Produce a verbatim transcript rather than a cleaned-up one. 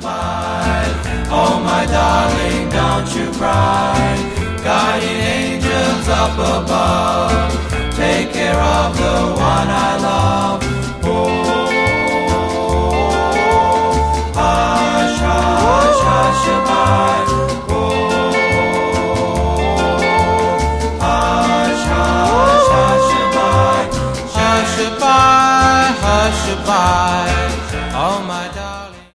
abide. Oh my darling, don't you cry. Guardian angels up above, take care of the one I love. Oh, hush, hush, hush, abide. Oh, hush, hush, hush, abide. Hush, abide, hush, abide.